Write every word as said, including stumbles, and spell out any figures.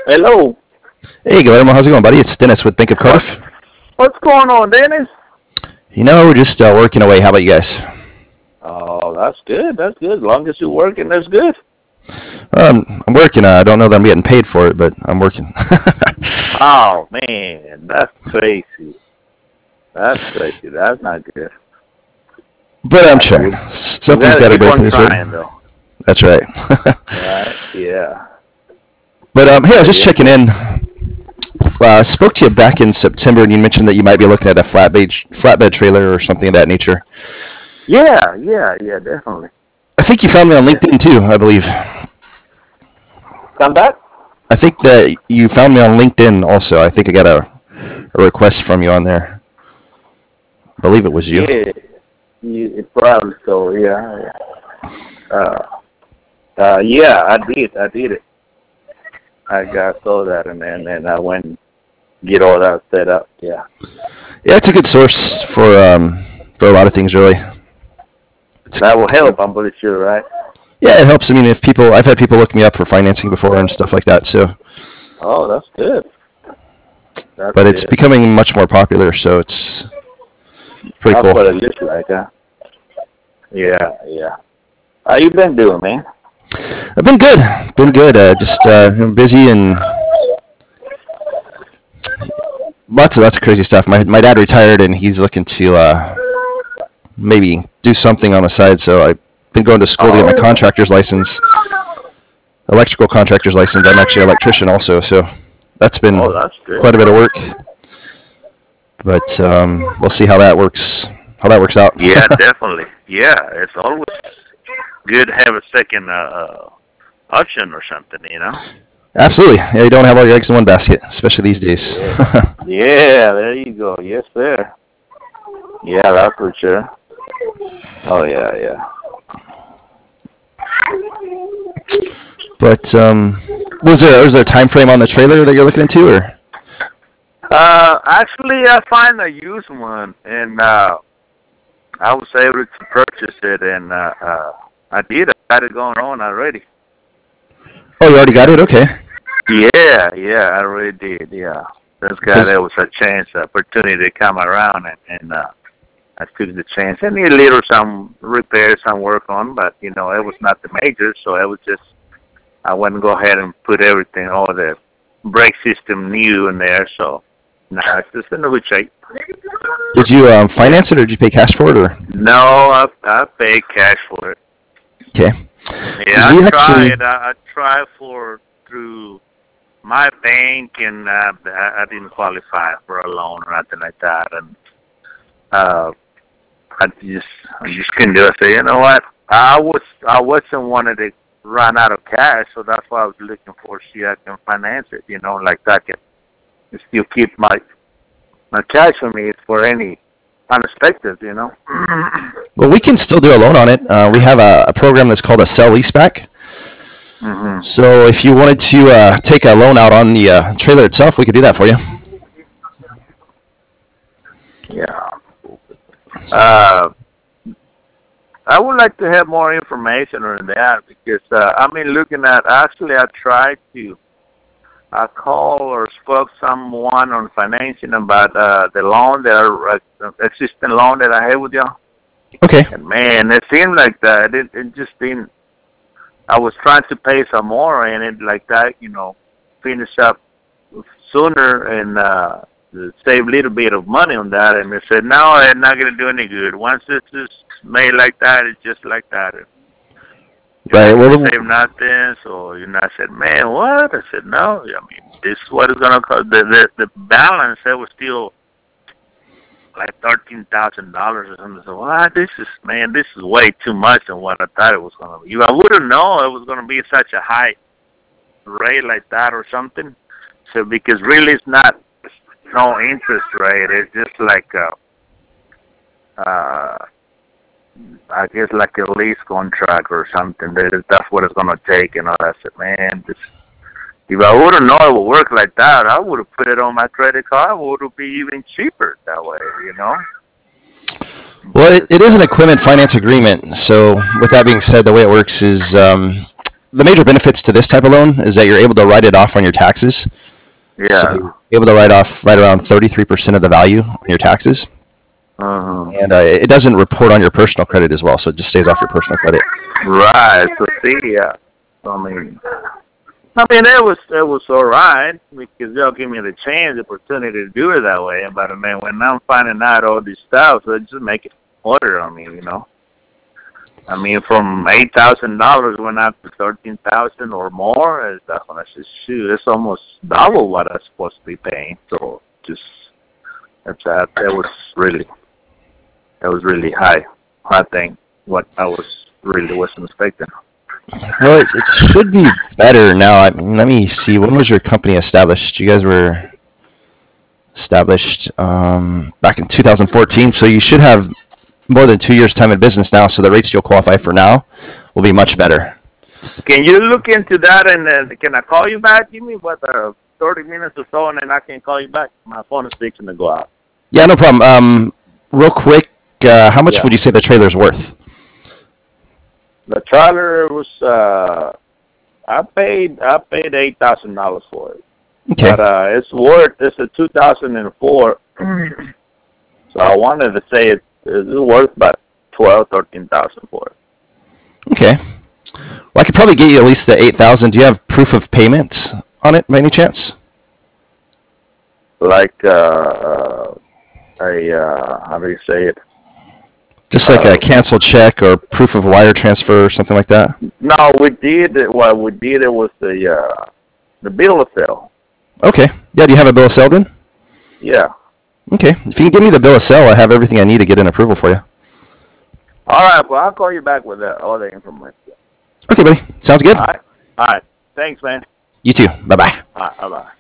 Hello. Hey, Guillermo, how's it going, buddy? It's Dennis with Bank of What Cardiff. what's going on, Dennis? You know, we're just uh, working away. How about you guys? Oh, that's good. That's good. As long as you're working, that's good. Um, I'm working. Uh, I don't know that I'm getting paid for it, but I'm working. Oh man, that's crazy. That's crazy. That's not good. But I'm Not trying. good. You Something's gotta got to keep break on loose, trying, right? though. That's right. Right? Yeah. But um, hey, I was But just yeah. checking in. Uh, spoke to you back in September, and you mentioned that you might be looking at a flatbed flatbed trailer or something of that nature. Yeah. Yeah. Yeah. Definitely. I think you found me on Yeah. LinkedIn too, I believe. Come back. I think that you found me on LinkedIn also. I think I got a, a request from you on there. I believe it was you. Yeah. You, it probably so. Yeah. Yeah. Uh. Uh. Yeah. I did. I did it. I got saw that, and then and I went and get all that set up. Yeah. Yeah, it's a good source for um, for a lot of things, really. It's, That will help. I'm pretty sure, right? yeah, it helps. I mean, if people, I've had people look me up for financing before and stuff like that. So, Oh, that's good. That's but it's good. becoming much more popular, so it's pretty That's cool. what it looks like, huh? Yeah, yeah. How you been doing, man? I've been good, been good. Uh, just uh, busy and lots of lots of crazy stuff. My my dad retired, and he's looking to uh, maybe do something on the side. So I've been going to school to get my Oh, contractor's license, electrical contractor's license. I'm actually an electrician also, so that's oh, been that's good. quite a bit of work. But um, we'll see how that works. How that works out. Yeah, definitely. Yeah, it's always good to have a second uh, uh, option or something, you know? Absolutely. Yeah, you don't have all your eggs in one basket, especially these days. Yeah. Yeah, there you go. Yes, sir. Yeah, that's for sure. Oh, yeah, yeah. But um, was there was there a time frame on the trailer that you're looking into, or? Uh, actually, I find a used one, and uh, I was able to purchase it, and uh, uh, I did. I got it going on already. Oh, you already got it. Okay. Yeah, yeah, I really did. Yeah, this guy, Because there was a chance, opportunity to come around, and, and uh, I took the chance. I need a little some repairs, some work on, but you know, it was not the major, so I was just I went and go ahead and put everything, all the brake system new in there. So now it's just in a good shape. did you um, Yeah. finance it, or did you pay cash for it, or? No, I I paid cash for it. Okay. Yeah, Because I we actually. tried. I, I tried for through my bank, and uh, I, I didn't qualify for a loan or nothing like that, and uh, I just I just couldn't do it. So you know what? I was I wasn't wanting to run out of cash, so that's why I was looking for see I can finance it. You know, like that can still keep my my cash for me for any unexpected. You know. Well, we can still do a loan on it. Uh, we have a, a program that's called a sell leaseback. hmm So if you wanted to uh, take a loan out on the uh, trailer itself, we could do that for you. Yeah. Uh, I would like to have more information on that because uh, I mean, looking at actually, I tried to I called or spoke someone on financing about uh, the loan that I, uh, existing loan that I have with you. Okay. And man, it seemed like that. It, it just didn't. I was trying to pay some more and it like that, you know, finish up sooner and uh, save a little bit of money on that. And they said, no, it's not going to do any good. Once it's just made like that, it's just like that. You're Right. not going to Well, save nothing. So, you know, I said, man, what? I said, no. I mean, this is what it's going to cost. The, the, the balance, that was still like thirteen thousand dollars or something. So, what? This is, man, this is way too much than what I thought it was going to be. I wouldn't know it was going to be such a high rate like that or something. So, because really it's not no interest rate. It's just like, uh, uh, I guess like a lease contract or something. That that's what it's gonna take. And all that. I said, man, this, if I wouldn't know it would work like that, I would have put it on my credit card. It would be even cheaper that way, you know. well, it, But it is an uh, equipment finance agreement. So with that being said, the way it works is um, the major benefits to this type of loan is that you're able to write it off on your taxes. Yeah. So you're able to write off right around thirty-three percent of the value on your taxes. Uh-huh. And uh, it doesn't report on your personal credit as well, so it just stays off your personal credit. Right. So see, yeah. I mean, I mean, it was it was all right because they'll give me the chance, the opportunity to do it that way. But man, when I'm finding out all this stuff, so it just make it harder on me, you know. I mean, from eight thousand dollars went up to thirteen thousand or more. That's when I said, shoot, it's almost double what I'm supposed to be paying. So just that's that. That was really, that was really high. I think what I was really wasn't expecting. Well, it, it should be better now. I mean, let me see. When was your company established? You guys were established um, back in two thousand fourteen, so you should have more than two years' time in business now. So the rates you'll qualify for now will be much better. Can you look into that and uh, can I call you back? Give me what uh, thirty minutes or so, and then I can call you back. My phone is fixing to go out. Yeah, no problem. Um, real quick, uh, how much Yeah. would you say the trailer's worth? The trailer was uh, I paid I paid eight thousand dollars for it. Okay. But uh, it's worth it's a two thousand and four. So I wanted to say it it's worth about twelve, thirteen thousand for it. Okay. Well, I could probably get you at least the eight thousand. Do you have proof of payment on it by any chance? Like uh, a uh, how do you say it? Just like Uh, a canceled check or proof of wire transfer or something like that? No, we did what we did. It was the uh, the bill of sale. Okay. Yeah, do you have a bill of sale then? Yeah. Okay. If you can give me the bill of sale, I have everything I need to get an approval for you. All right. Well, I'll call you back with that, all the information. Okay, buddy. Sounds good. All right. All right. Thanks, man. You too. Bye-bye. All right. Bye bye.